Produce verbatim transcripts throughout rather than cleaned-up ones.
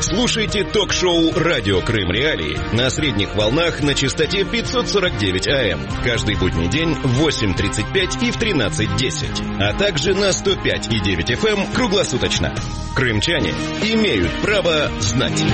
Слушайте ток-шоу «Радио Крым Реалии» на средних волнах на частоте пятьсот сорок девять АМ каждый будний день в восемь тридцать пять и в тринадцать десять, а также на сто пять и девять эф эм круглосуточно. Крымчане имеют право знать.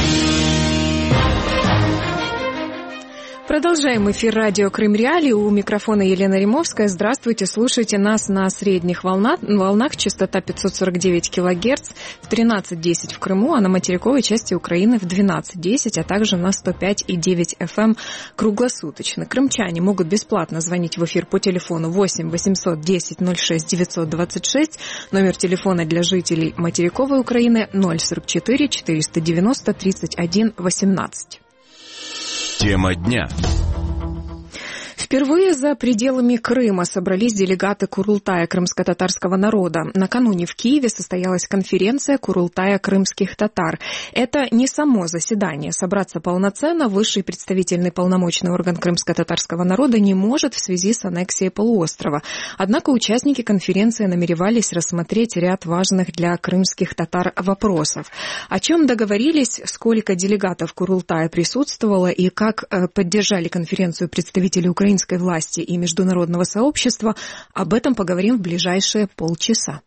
Продолжаем эфир радио Крым Реалии. У микрофона Елена Римовская. Здравствуйте. Слушайте нас на средних волнах, волнах частота пятьсот сорок девять килогерц в тринадцать десять в Крыму, а на материковой части Украины в двенадцать десять, а также на сто пять и девять эф эм круглосуточно. Крымчане могут бесплатно звонить в эфир по телефону восемь восемьсот десять ноль шесть девятьсот двадцать шесть, номер телефона для жителей материковой Украины ноль сорок четыре четыреста девяносто тридцать один восемнадцать. Тема дня. Впервые за пределами Крыма собрались делегаты Курултая крымско-татарского народа. Накануне в Киеве состоялась конференция Курултая крымских татар. Это не само заседание. Собраться полноценно высший представительный полномочный орган крымско-татарского народа не может в связи с аннексией полуострова. Однако участники конференции намеревались рассмотреть ряд важных для крымских татар вопросов. О чем договорились, сколько делегатов Курултая присутствовало и как поддержали конференцию представители украинской власти и международного сообщества, об этом поговорим в ближайшие полчаса.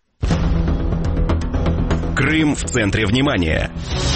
Крым в центре внимания.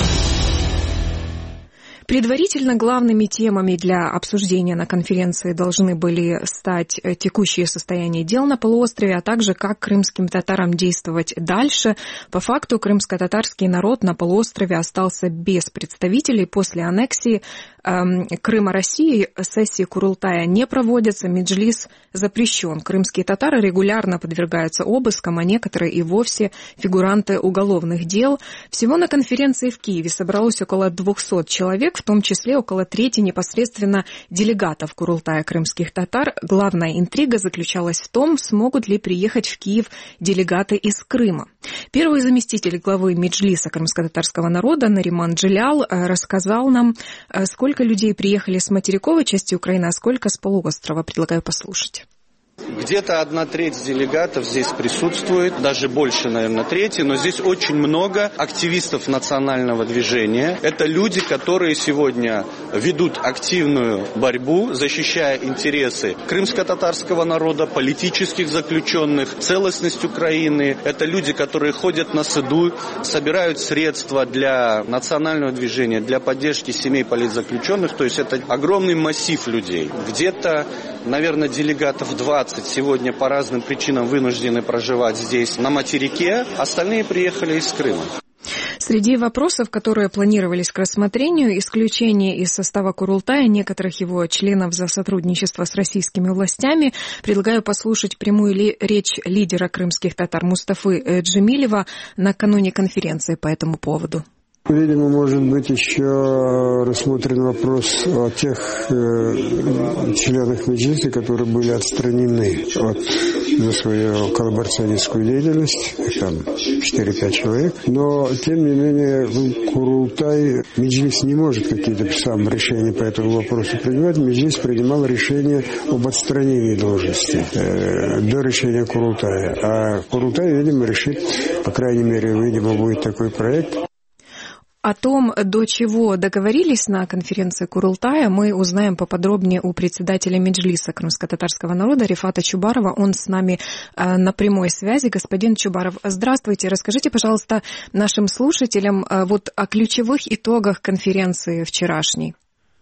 Предварительно главными темами для обсуждения на конференции должны были стать текущее состояние дел на полуострове, а также как крымским татарам действовать дальше. По факту крымско-татарский народ на полуострове остался без представителей. После аннексии э, Крыма России сессии Курултая не проводятся, меджлис запрещен. Крымские татары регулярно подвергаются обыскам, а некоторые и вовсе фигуранты уголовных дел. Всего на конференции в Киеве собралось около двухсот человек, в том числе около трети непосредственно делегатов Курултая крымских татар. Главная интрига заключалась в том, смогут ли приехать в Киев делегаты из Крыма. Первый заместитель главы Меджлиса крымско-татарского народа Нариман Джилял рассказал нам, сколько людей приехали с материковой части Украины, а сколько с полуострова. Предлагаю послушать. Где-то одна треть делегатов здесь присутствует, даже больше, наверное, трети, но здесь очень много активистов национального движения. Это люди, которые сегодня ведут активную борьбу, защищая интересы крымско-татарского народа, политических заключенных, целостность Украины. Это люди, которые ходят на суду, собирают средства для национального движения, для поддержки семей политзаключенных. То есть это огромный массив людей. Где-то, наверное, делегатов двадцать сегодня по разным причинам вынуждены проживать здесь, на материке. Остальные приехали из Крыма. Среди вопросов, которые планировались к рассмотрению, исключение из состава Курултая некоторых его членов за сотрудничество с российскими властями. Предлагаю послушать прямую ли, речь лидера крымских татар Мустафы Джемилева накануне конференции по этому поводу. Видимо, может быть еще рассмотрен вопрос о тех э, членах Меджлиса, которые были отстранены от, за свою коллаборационистскую деятельность, там четыре-пять человек. Но, тем не менее, Курултай, Меджлис не может какие-то сам решения по этому вопросу принимать. Меджлис принимал решение об отстранении должности э, до решения Курултая. А Курултай, видимо, решит, по крайней мере, видимо, будет такой проект. О том, до чего договорились на конференции Курултая, мы узнаем поподробнее у председателя Меджлиса крымско-татарского народа Рифата Чубарова. Он с нами э, на прямой связи. Господин Чубаров, здравствуйте. Расскажите, пожалуйста, нашим слушателям э, вот о ключевых итогах конференции вчерашней.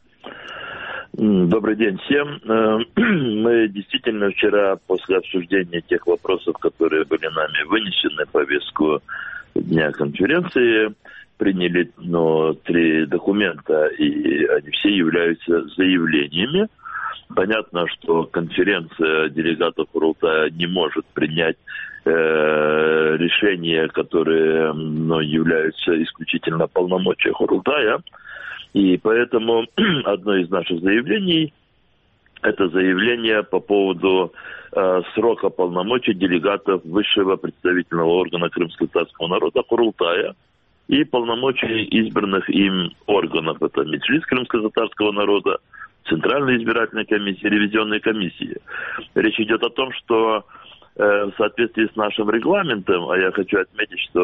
Добрый день всем. Мы действительно вчера, после обсуждения тех вопросов, которые были нами вынесены в повестку дня конференции, приняли ну, три документа, и они все являются заявлениями. Понятно, что конференция делегатов Курултая не может принять э, решения, которые ну, являются исключительно полномочия Курултая. И поэтому одно из наших заявлений – это заявление по поводу э, срока полномочий делегатов высшего представительного органа крымско-татарского народа Курултая и полномочий избранных им органов. Это Меджлис крымско-татарского народа, Центральная избирательная комиссия, ревизионные комиссии. Речь идет о том, что э, в соответствии с нашим регламентом, а я хочу отметить, что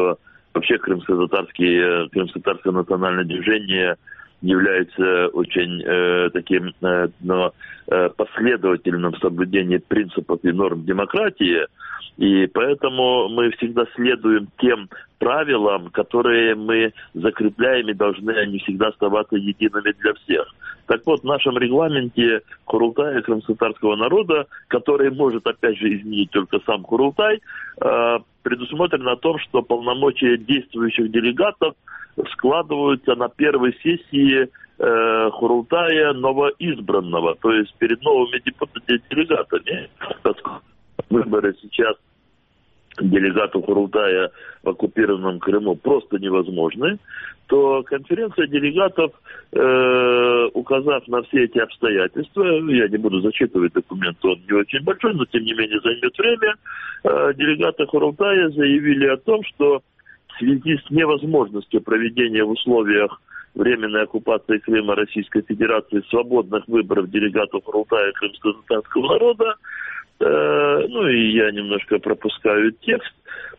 вообще крымско-татарские, крымско-татарское национальное движение является очень э, таким э, но, э, последовательным соблюдением принципов и норм демократии, и поэтому мы всегда следуем тем правилам, которые мы закрепляем, и должны они всегда оставаться едиными для всех. Так вот, в нашем регламенте Курултая крымско-татарского народа, который может, опять же, изменить только сам Курултай, э, предусмотрено о том, что полномочия действующих делегатов складываются на первой сессии э, Курултая новоизбранного, то есть перед новыми депутатами-делегатами. Выборы сейчас делегатов Курултая в оккупированном Крыму просто невозможны, то конференция делегатов, э, указав на все эти обстоятельства, я не буду зачитывать документ, он не очень большой, но тем не менее займет время, э, делегаты Курултая заявили о том, что в связи с невозможностью проведения в условиях временной оккупации Крыма Российской Федерации свободных выборов делегатов Курултая крымско-татарского народа, э, ну и я немножко пропускаю текст,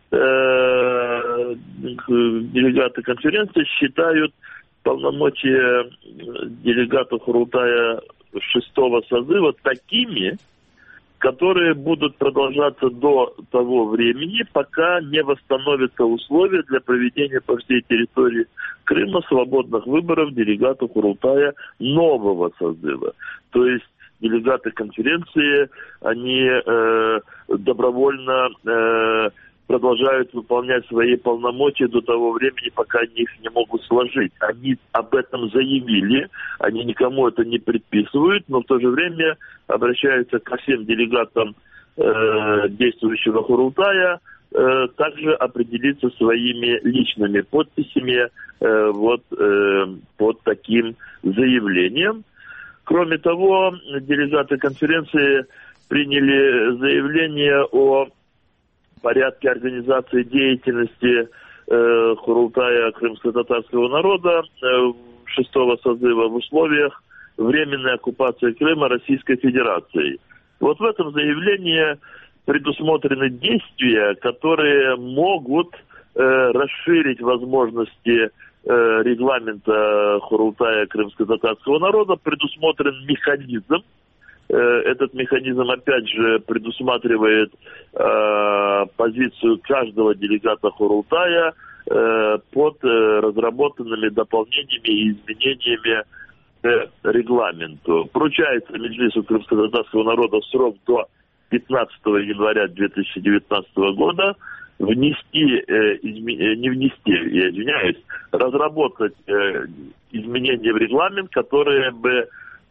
э, делегаты конференции считают полномочия делегатов Курултая шестого созыва такими, которые будут продолжаться до того времени, пока не восстановятся условия для проведения по всей территории Крыма свободных выборов делегатов Курултая нового созыва. То есть делегаты конференции, они э, добровольно э, продолжают выполнять свои полномочия до того времени, пока они их не могут сложить. Они об этом заявили, они никому это не предписывают, но в то же время обращаются ко всем делегатам э, действующего Курултая, э, также определиться своими личными подписями э, вот, э, под таким заявлением. Кроме того, делегаты конференции приняли заявление о порядке организации деятельности э, Курултая крымско-татарского народа э, шестого созыва в условиях временной оккупации Крыма Российской Федерацией. Вот в этом заявлении предусмотрены действия, которые могут э, расширить возможности э, регламента Курултая крымско-татарского народа, предусмотрен механизм. Этот механизм, опять же, предусматривает э, позицию каждого делегата Курултая э, под э, разработанными дополнениями и изменениями к регламенту. Поручается Меджлису крымско-татарского народа в срок до пятнадцатого января две тысячи девятнадцатого года внести, э, изме... не внести, я извиняюсь, разработать э, изменения в регламент, которые бы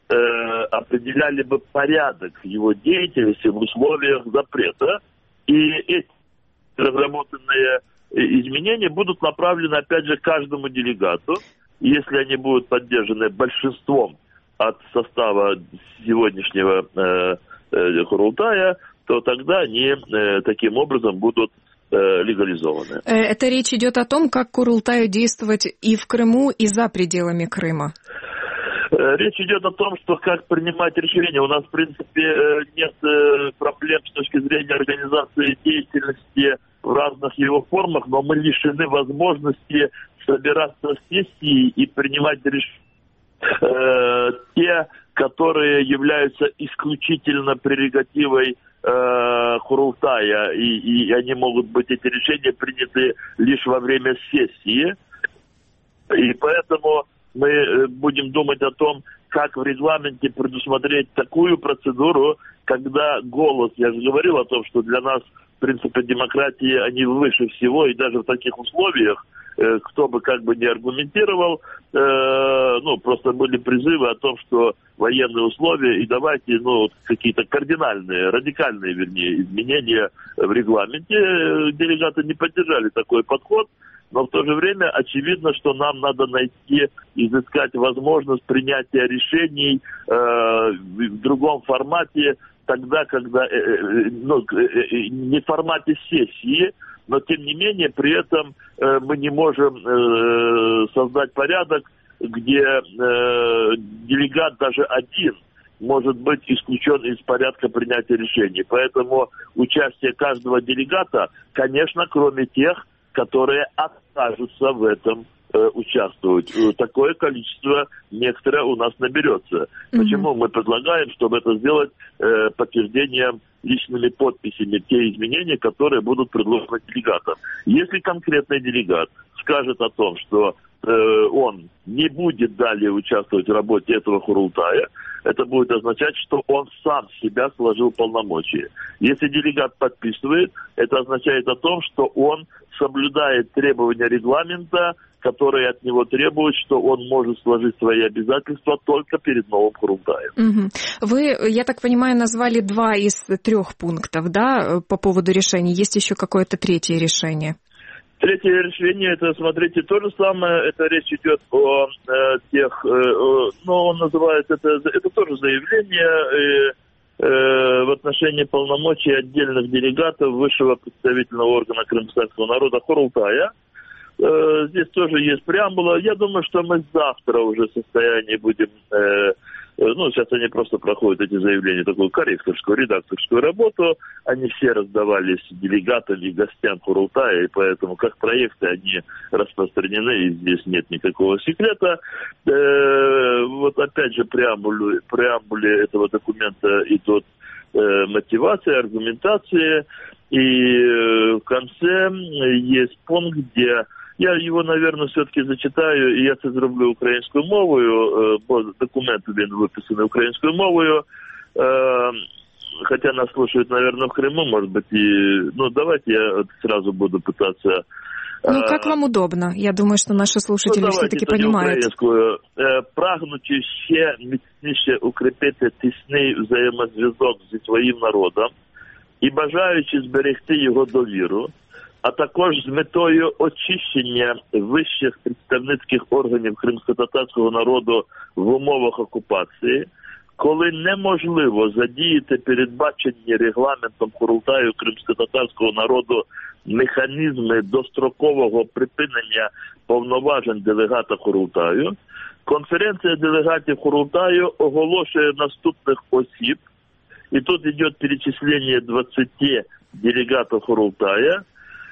определяли бы порядок его деятельности в условиях запрета. И эти разработанные изменения будут направлены, опять же, каждому делегату. Если они будут поддержаны большинством от состава сегодняшнего э, э, Курултая, то тогда они э, таким образом будут э, легализованы. Это речь идет о том, как Курултаю действовать и в Крыму, и за пределами Крыма. Речь идет о том, что как принимать решения. У нас, в принципе, нет проблем с точки зрения организации деятельности в разных его формах, но мы лишены возможности собираться в сессии и принимать решения, те, которые являются исключительно прерогативой Курултая, и, и они могут быть, эти решения приняты лишь во время сессии. И поэтому мы будем думать о том, как в регламенте предусмотреть такую процедуру, когда голос, я же говорил о том, что для нас принципы демократии, они выше всего, и даже в таких условиях, э, кто бы как бы не аргументировал, э, ну, просто были призывы о том, что военные условия, и давайте, ну, какие-то кардинальные, радикальные, вернее, изменения в регламенте. Делегаты не поддержали такой подход. Но в то же время очевидно, что нам надо найти, изыскать возможность принятия решений э, в другом формате, тогда, когда, э, ну, э, не в формате сессии, но тем не менее при этом э, мы не можем э, создать порядок, где э, делегат даже один может быть исключен из порядка принятия решений. Поэтому участие каждого делегата, конечно, кроме тех, которые откажутся в этом участвовать. Такое количество некоторое у нас наберется. Mm-hmm. Почему мы предлагаем, чтобы это сделать э, подтверждением личными подписями те изменения, которые будут предложены делегатам. Если конкретный делегат скажет о том, что э, он не будет далее участвовать в работе этого Курултая, это будет означать, что он сам себя сложил полномочия. Если делегат подписывает, это означает о том, что он соблюдает требования регламента, которые от него требуют, что он может сложить свои обязательства только перед новым Курултаем. Угу. Вы, я так понимаю, назвали два из трех пунктов, да, по поводу решений. Есть еще какое-то третье решение? Третье решение, это, смотрите, то же самое, это речь идет о э, тех, э, э, ну, он называет это, это тоже заявление э, э, в отношении полномочий отдельных делегатов высшего представительного органа крымского народа Курултая. Э, здесь тоже есть преамбула. Я думаю, что мы завтра уже в состоянии будем... Э, Ну, сейчас они просто проходят эти заявления, такую корректорскую, редакторскую работу. Они все раздавались делегатам и гостям Курултая, и поэтому как проекты они распространены, и здесь нет никакого секрета. Э-э- вот опять же преамбуле, преамбуле этого документа идут э- мотивация, аргументация, и э- в конце есть пункт, где... Я его, наверное, все-таки зачитаю, и я це зроблю українською мовою, бо документи він виписаний українською мовою. Хотя нас слушают, наверное, в Крыму, может быть, и... Ну, давайте я сразу буду пытаться... Ну, как вам удобно? Я думаю, что наши слушатели ну, все-таки понимают. Прагнучи ще міцніше укріпити тісний взаємозв'язок зі своїм народом і бажаючи зберегти його довіру, а також з метою очищення вищих представницьких органів кримськотатарського народу в умовах окупації, коли неможливо задіяти передбачені регламентом Курултаю кримськотатарського народу механізми дострокового припинення повноважень делегата Курултаю, конференція делегатів Курултаю оголошує наступних осіб, і тут йде перечислення двадцять делегатів Курултая,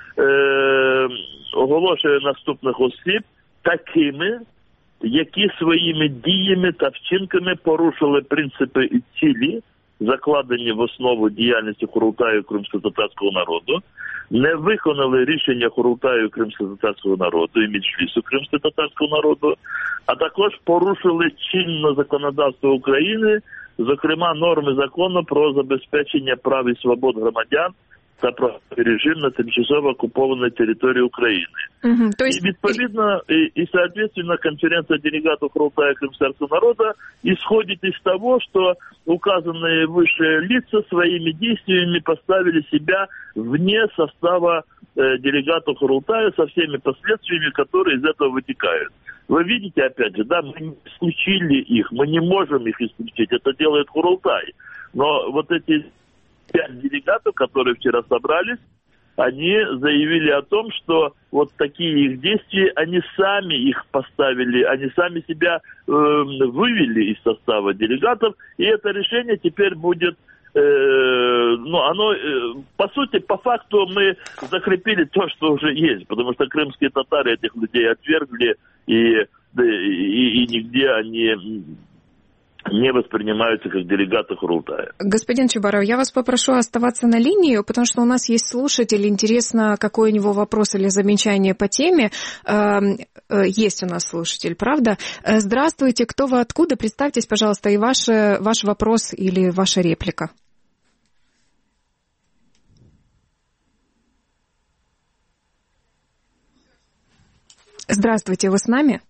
Е, оголошує наступних осіб такими, які своїми діями та вчинками порушили принципи і цілі, закладені в основу діяльності Курултаю кримськотатарського народу, не виконали рішення Курултаю кримськотатарського народу і Меджлісу кримськотатарського народу, а також порушили чинне законодавство України, зокрема норми закону про забезпечення прав і свобод громадян та про режим на тимчасово оккупованной территории Украины. Угу, то есть... И, відповідно, и, и, соответственно, конференция делегатов Курултая крымского народа исходит из того, что указанные выше лица своими действиями поставили себя вне состава э, делегатов Курултая со всеми последствиями, которые из этого вытекают. Вы видите, опять же, да, мы не исключили их, мы не можем их исключить, это делает Курултай. Но вот эти пять делегатов, которые вчера собрались, они заявили о том, что вот такие их действия, они сами их поставили, они сами себя э, вывели из состава делегатов, и это решение теперь будет, э, ну, оно, э, по сути, по факту мы закрепили то, что уже есть, потому что крымские татары этих людей отвергли, и, и, и нигде они... не воспринимаются как делегаты Курултая. Господин Чубаров, я вас попрошу оставаться на линии, потому что у нас есть слушатель. Интересно, какой у него вопрос или замечание по теме. Есть у нас слушатель, правда? Здравствуйте, кто вы, откуда? Представьтесь, пожалуйста, и ваш, ваш вопрос или ваша реплика. Здравствуйте, вы с нами?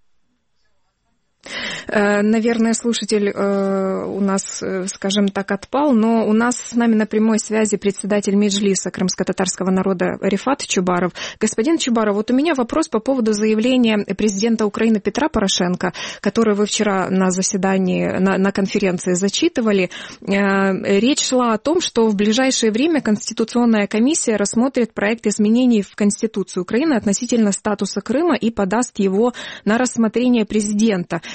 Наверное, слушатель э, у нас, скажем так, отпал, но у нас с нами на прямой связи председатель Меджлиса крымско-татарского народа Рифат Чубаров. Господин Чубаров, вот у меня вопрос по поводу заявления президента Украины Петра Порошенко, которое вы вчера на заседании, на, на конференции зачитывали. Э, речь шла о том, что в ближайшее время Конституционная комиссия рассмотрит проект изменений в Конституцию Украины относительно статуса Крыма и подаст его на рассмотрение президента. Вы могли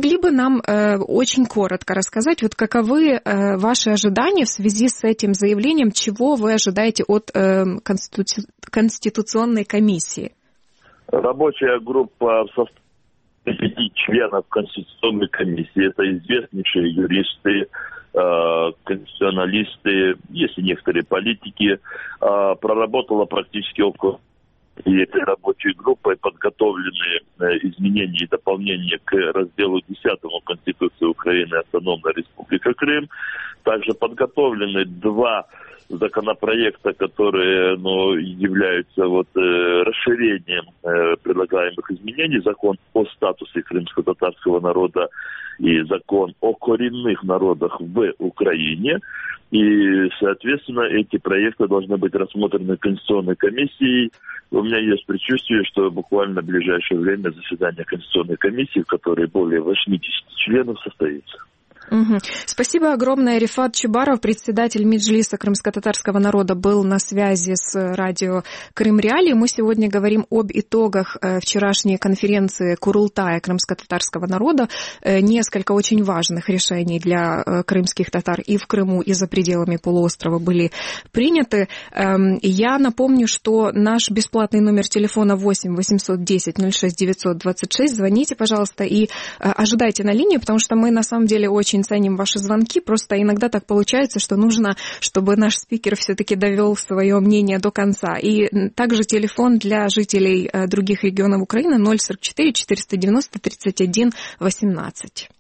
могли бы нам э, очень коротко рассказать, вот каковы э, ваши ожидания в связи с этим заявлением, чего вы ожидаете от э, конститу... Конституционной комиссии? Рабочая группа в составе пяти членов Конституционной комиссии, это известнейшие юристы, конституционалисты, есть и некоторые политики, проработала практически около и этой рабочей группой подготовлены изменения и дополнения к разделу десятому Конституции Украины «Автономная Республика Крым». Также подготовлены два законопроекта, которые ну, являются вот, э, расширением э, предлагаемых изменений. Закон о статусе крымско-татарского народа и закон о коренных народах в Украине. И, соответственно, эти проекты должны быть рассмотрены Конституционной комиссией. У меня есть предчувствие, что буквально в ближайшее время заседание Конституционной комиссии, в которой более восьмидесяти членов, состоится. Угу. Спасибо огромное. Рифат Чубаров, председатель Меджлиса крымско-татарского народа, был на связи с радио Крым Реалии. Мы сегодня говорим об итогах вчерашней конференции Курултая крымско-татарского народа. Несколько очень важных решений для крымских татар и в Крыму, и за пределами полуострова были приняты. Я напомню, что наш бесплатный номер телефона восемь восемьсот десять ноль шесть девятьсот двадцать шесть. Звоните, пожалуйста, и ожидайте на линии, потому что мы на самом деле очень ценим ваши звонки, просто иногда так получается, что нужно, чтобы наш спикер все-таки довел свое мнение до конца. И также телефон для жителей других регионов Украины ноль сорок четыре четыреста девяносто тридцать один восемнадцать.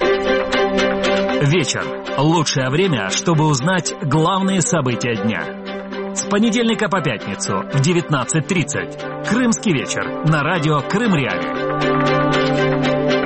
Вечер. Лучшее время, чтобы узнать главные события дня. С понедельника по пятницу в девятнадцать тридцать. Крымский вечер на радио Крым Реалии.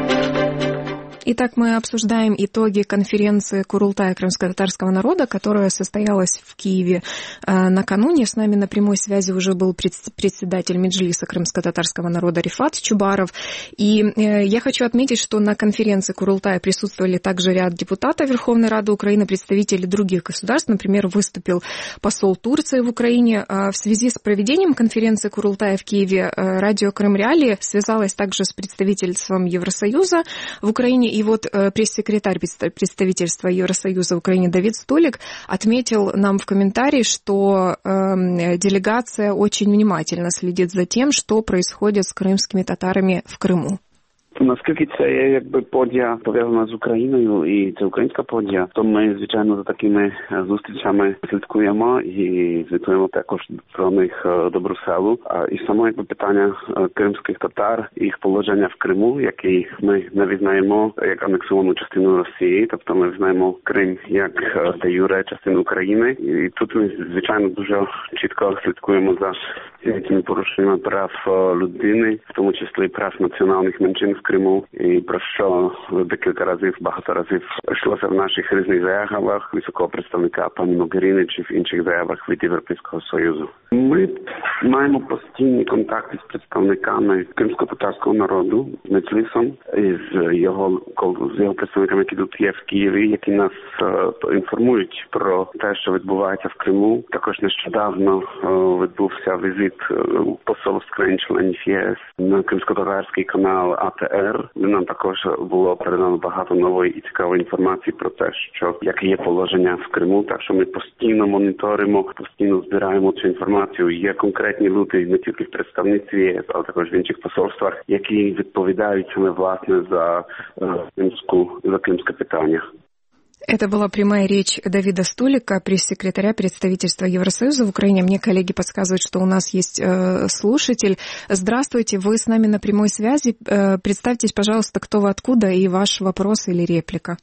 Итак, мы обсуждаем итоги конференции Курултая крымско-татарского народа, которая состоялась в Киеве э, накануне. С нами на прямой связи уже был председатель Меджлиса крымско-татарского народа Рифат Чубаров. И э, я хочу отметить, что на конференции Курултая присутствовали также ряд депутатов Верховной Рады Украины, представители других государств. Например, выступил посол Турции в Украине. Э, в связи с проведением конференции Курултая в Киеве э, радио Крым Реалии связалась также с представительством Евросоюза в Украине. И вот э, пресс-секретарь представительства Евросоюза в Украине Давид Столик отметил нам в комментарии, что э, делегация очень внимательно следит за тем, что происходит с крымскими татарами в Крыму. Наскільки це є якби подія пов'язана з Україною і це українська подія, то ми, звичайно, за такими зустрічами слідкуємо і звітуємо також про них до Брюсселу. І саме якби питання кримських татар, їх положення в Криму, який ми не визнаємо як анексовану частину Росії, тобто ми визнаємо Крим як де юре частину України. І тут ми, звичайно, дуже чітко слідкуємо за цими порушеннями прав людини, в тому числі прав національних меншин в Криму, і про що декілька разів, багато разів йшлося в наших різних заявах високого представника пані Могеріні чи в інших заявах від Європейського Союзу. Ми маємо постійні контакти з представниками кримсько-татарського народу, з Меджлісом, і з його, з його представниками, які тут є в Києві, які нас uh, інформують про те, що відбувається в Криму. Також нещодавно uh, відбувся візит uh, посольств країн-членів ЄС на кримсько-татарський канал А Т Р, де нам також було передано багато нової і цікавої інформації про те, що яке є положення в Криму. Так що ми постійно моніторимо, постійно збираємо цю інформацію. Є конкретні люди не тільки в представництві ЄС, але також в інших посольствах, які відповідають саме власне за кримську, за кримське питання. Это была прямая речь Давида Столика, пресс-секретаря представительства Евросоюза в Украине. Мне коллеги подсказывают, что у нас есть э, слушатель. Здравствуйте, вы с нами на прямой связи. Э, представьтесь, пожалуйста, кто вы, откуда, и ваш вопрос или реплика.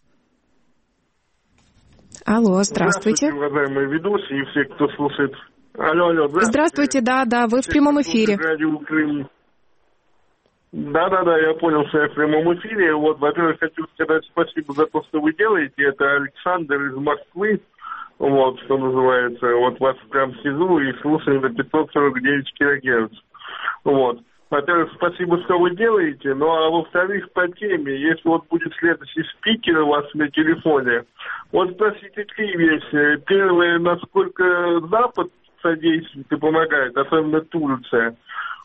Алло, здравствуйте. Здравствуйте, уважаемые ведущие и все, кто слушает. Алло, алло, здравствуйте. Здравствуйте, да, да, вы в прямом эфире. Радио Крым. Да-да-да, я понял, что я в прямом эфире. Вот, во-первых, хочу сказать спасибо за то, что вы делаете. Это Александр из Москвы, вот, что называется. Вот вас прям сижу и слушаю на пятьсот сорок девять килогерц. Вот. Во-первых, спасибо, что вы делаете. Ну, а во-вторых, по теме, если вот будет следующий спикер у вас на телефоне, вот спросите три вещи. Первое, насколько Запад содействует и помогает, особенно Турция.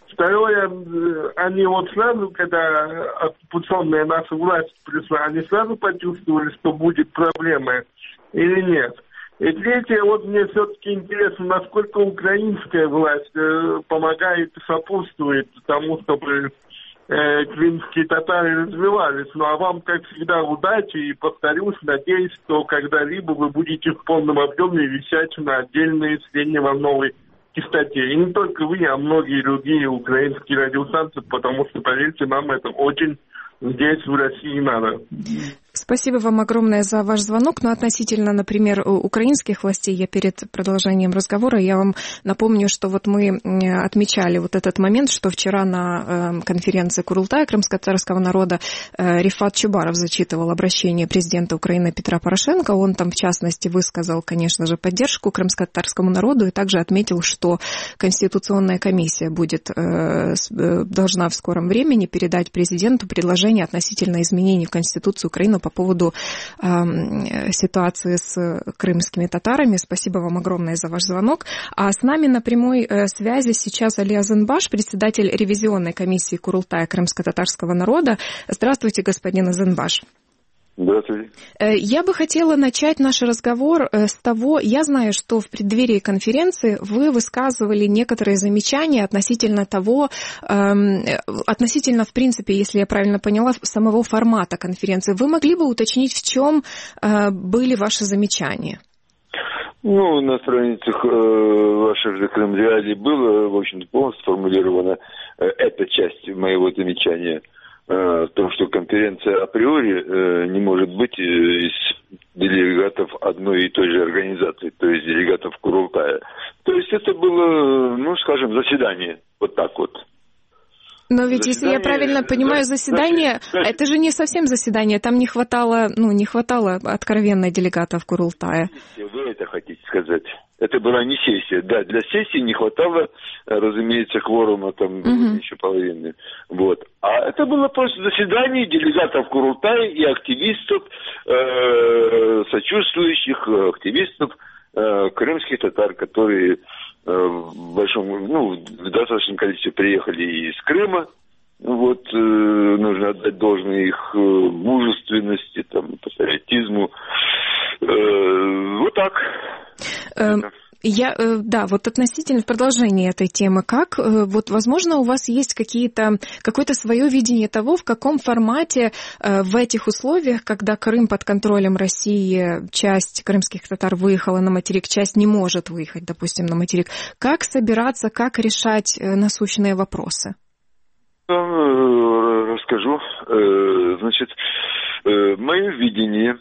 Второе, они вот сразу, когда оккупационная наша власть пришла, они сразу почувствовали, что будет проблема или нет. И третье, вот мне все-таки интересно, насколько украинская власть э, помогает и сопутствует тому, чтобы э, крымские татары развивались. Ну а вам, как всегда, удачи и, повторюсь, надеюсь, что когда-либо вы будете в полном объеме вещать на отдельной средневолновой частоте. И не только вы, а многие другие украинские радиостанции, потому что, поверьте, нам это очень здесь, в России, надо. Спасибо вам огромное за ваш звонок. Но относительно, например, украинских властей, я перед продолжением разговора, я вам напомню, что вот мы отмечали вот этот момент, что вчера на конференции Курултая крымско-татарского народа Рифат Чубаров зачитывал обращение президента Украины Петра Порошенко. Он там, в частности, высказал, конечно же, поддержку крымско-татарскому народу и также отметил, что Конституционная комиссия будет, должна в скором времени передать президенту предложение относительно изменений в Конституцию Украины по поводу э, ситуации с крымскими татарами. Спасибо вам огромное за ваш звонок. А с нами на прямой э, связи сейчас Али Азанбаш, председатель ревизионной комиссии Курултая крымско-татарского народа. Здравствуйте, господин Азанбаш. Здравствуйте. Я бы хотела начать наш разговор с того, я знаю, что в преддверии конференции вы высказывали некоторые замечания относительно того, относительно, в принципе, если я правильно поняла, самого формата конференции. Вы могли бы уточнить, в чем были ваши замечания? Ну, на страницах э, ваших же Крым Реалий было, в общем-то, полностью сформулирована э, эта часть моего замечания. В том, что конференция априори э, не может быть э, из делегатов одной и той же организации, то есть делегатов Курултая. То есть это было, ну, скажем, заседание, вот так вот. Но ведь, заседание, если я правильно понимаю, заседание, значит, это же не совсем заседание, там не хватало, ну, не хватало откровенно делегатов Курултая. Вы это хотите сказать? Это была не сессия. Да, для сессии не хватало, разумеется, кворума, там, uh-huh. еще половины. Вот. А это было просто заседание делегатов Курултая и активистов, э, сочувствующих активистов э, крымских татар, которые э, в большом, ну, в достаточном количестве приехали из Крыма. Вот, э, нужно отдать должное их э, мужественности, там, патриотизму. Э, вот так. Я, да, вот относительно в продолжении этой темы, как, вот, возможно, у вас есть какие-то, какое-то свое видение того, в каком формате в этих условиях, когда Крым под контролем России, часть крымских татар выехала на материк, часть не может выехать, допустим, на материк, как собираться, как решать насущные вопросы? Расскажу. Значит, мое видение,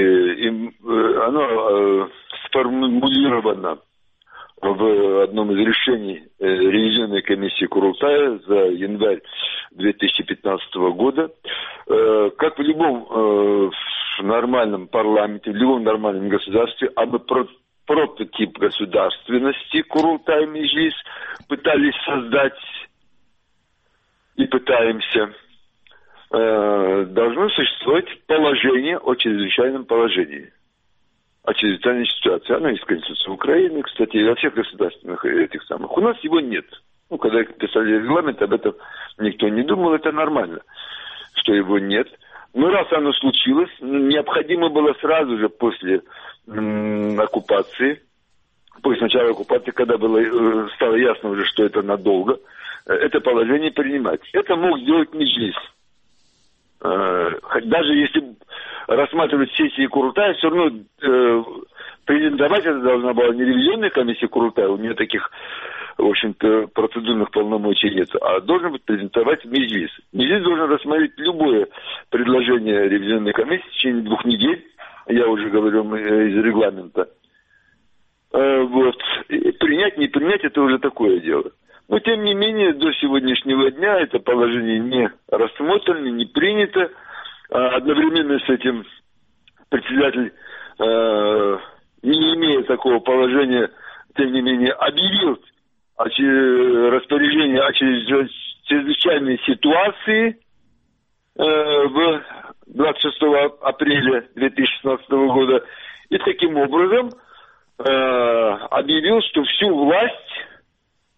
оно сформулировано в одном из решений ревизионной комиссии Курултая за январь две тысячи пятнадцатого года. Как в любом нормальном парламенте, в любом нормальном государстве, а мы прототип государственности Курултай Меджлис пытались создать и пытаемся, должно существовать положение о чрезвычайном положении. О чрезвычайной ситуации. Оно есть в Конституции Украины, кстати, и во всех государственных этих самых. У нас его нет. Ну, когда писали регламент, об этом никто не думал, это нормально, что его нет. Но раз оно случилось, необходимо было сразу же после м- оккупации, после начала оккупации, когда было, стало ясно уже, что это надолго, это положение принимать. Это мог сделать Меджлис. Даже если рассматривать сессии Курултая, все равно э, презентовать это должна была не ревизионная комиссия Курултая, у нее таких, в общем-то, процедурных полномочий нет, а должен быть презентовать Меджлис. Меджлис должен рассмотреть любое предложение ревизионной комиссии в течение двух недель, я уже говорю из регламента. Э, вот. И принять, не принять, это уже такое дело. Но, тем не менее, до сегодняшнего дня это положение не рассмотрено, не принято. Одновременно с этим председатель, э, не имея такого положения, тем не менее, объявил о, распоряжение о чрезвычайной ситуации э, в двадцать шестого апреля две тысячи шестнадцатого года. И таким образом э, объявил, что всю власть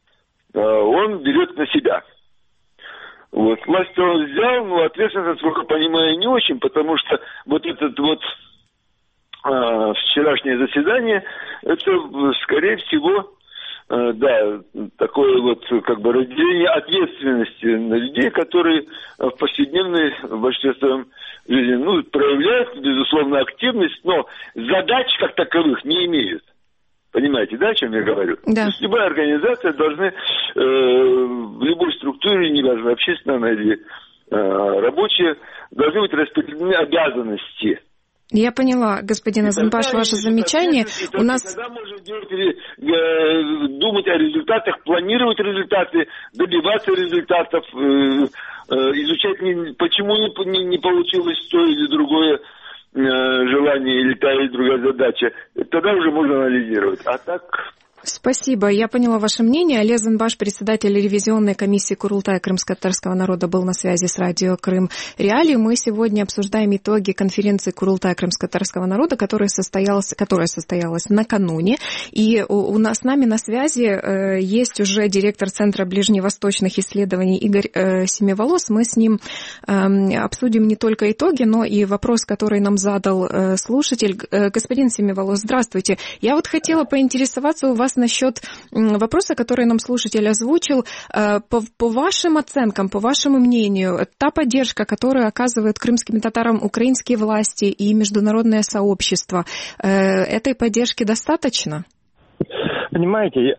он берет на себя. Вот. Власть он взял, но ответственность, насколько понимаю, не очень, потому что вот этот вот э, вчерашнее заседание, это, скорее всего, э, да, такое вот как бы разделение ответственности на людей, которые в повседневной в большинстве своем жизни, ну, проявляют, безусловно, активность, но задач как таковых не имеют. Понимаете, да, о чем я говорю? Да. То есть любая организация должна э, в любой структуре, неважно, общественная или э, рабочая, должны быть распределены обязанности. Я поняла, господин Азанбаш, ваше замечание. У нас... Тогда можно делать, э, думать о результатах, планировать результаты, добиваться результатов, э, э, изучать, не, почему не, не получилось то или другое желание или та или другая задача, тогда уже можно анализировать. А так... Спасибо. Я поняла ваше мнение. Олег Азанбаш, председатель ревизионной комиссии Курултая крымско-татарского народа, был на связи с радио Крым Реалии. Мы сегодня обсуждаем итоги конференции Курултая крымско-татарского народа, которая состоялась, которая состоялась накануне. И у нас с нами на связи э, есть уже директор Центра ближневосточных исследований Игорь э, Семиволос. Мы с ним э, обсудим не только итоги, но и вопрос, который нам задал э, слушатель. Э, господин Семиволос, здравствуйте. Я вот хотела поинтересоваться у вас насчет вопроса, который нам слушатель озвучил. По, по вашим оценкам, по вашему мнению, та поддержка, которую оказывают крымским татарам украинские власти и международное сообщество, этой поддержки достаточно? Понимаете,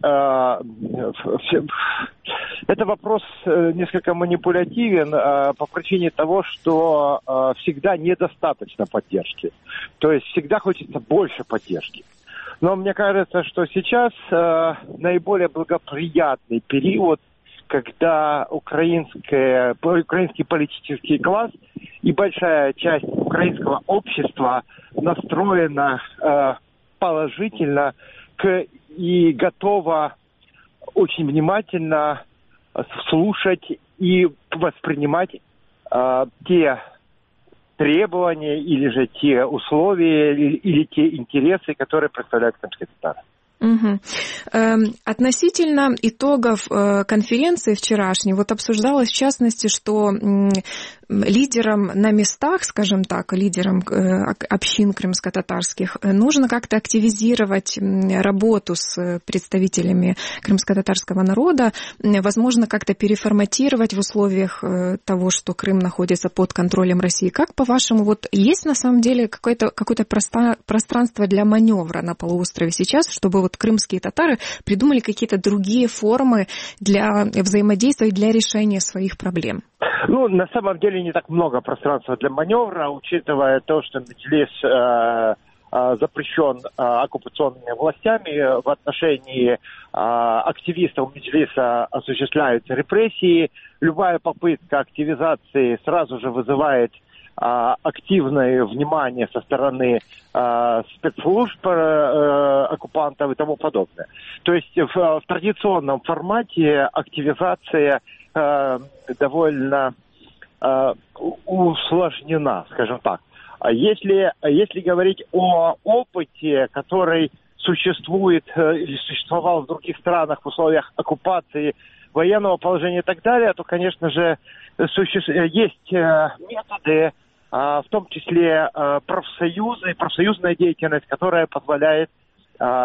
это вопрос несколько манипулятивен по причине того, что всегда недостаточно поддержки. То есть всегда хочется больше поддержки. Но мне кажется, что сейчас э, наиболее благоприятный период, когда украинское, украинский политический класс и большая часть украинского общества настроена э, положительно к, и готова очень внимательно слушать и воспринимать э, те требования или же те условия или, или те интересы, которые представляют крымские татары. Угу. Эм, относительно итогов э, конференции вчерашней, вот обсуждалось в частности, что м, лидерам на местах, скажем так, лидерам э, общин крымско-татарских нужно как-то активизировать работу с представителями крымско-татарского народа, возможно, как-то переформатировать в условиях э, того, что Крым находится под контролем России. Как, по-вашему, вот есть на самом деле какое-то, какое-то проста- пространство для маневра на полуострове сейчас, чтобы вот крымские татары придумали какие-то другие формы для взаимодействия и для решения своих проблем? Ну, на самом деле не так много пространства для маневра, учитывая то, что Меджлис э, э, запрещен э, оккупационными властями, в отношении э, активистов Меджлиса осуществляются репрессии. Любая попытка активизации сразу же вызывает активное внимание со стороны э, спецслужб э, оккупантов и тому подобное. То есть в, в традиционном формате активизация э, довольно э, усложнена, скажем так. Если, если говорить о опыте, который существует э, или существовал в других странах в условиях оккупации, военного положения и так далее, то, конечно же, суще... есть э, методы, в том числе профсоюзы, профсоюзная деятельность, которая позволяет а,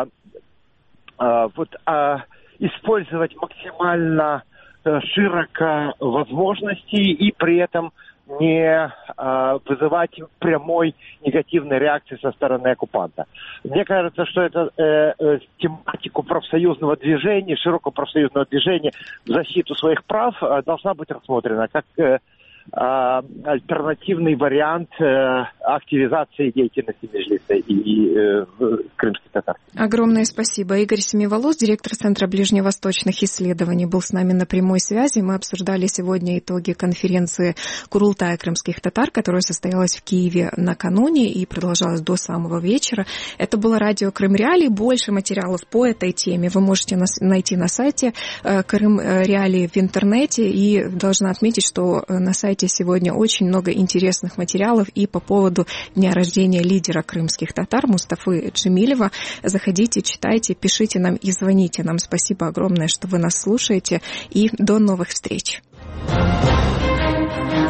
а, вот, а, использовать максимально широко возможности и при этом не а, вызывать прямой негативной реакции со стороны оккупанта. Мне кажется, что это э, э, тематику профсоюзного движения, широкого профсоюзного движения в защиту своих прав э, должна быть рассмотрена как э, альтернативный вариант э, активизации деятельности Меджлиса и э, крымских татар. Огромное спасибо. Игорь Семиволос, директор Центра ближневосточных исследований, был с нами на прямой связи. Мы обсуждали сегодня итоги конференции Курултая крымских татар, которая состоялась в Киеве накануне и продолжалась до самого вечера. Это было радио Крым Реалии. Больше материалов по этой теме вы можете найти на сайте Крым Реалии в интернете. И должна отметить, что на сайте сайте сегодня очень много интересных материалов и по поводу дня рождения лидера крымских татар Мустафы Джемилева. Заходите, читайте, пишите нам и звоните нам. Спасибо огромное, что вы нас слушаете, и до новых встреч.